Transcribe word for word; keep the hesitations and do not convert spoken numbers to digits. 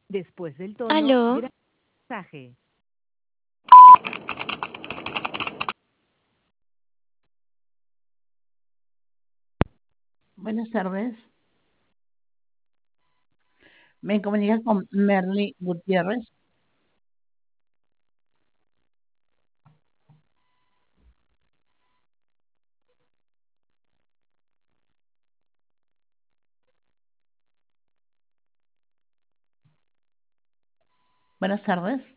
Después del tono, Aló, graba el mensaje. Buenas tardes. Me comunica con Merly Gutiérrez. Buenas tardes.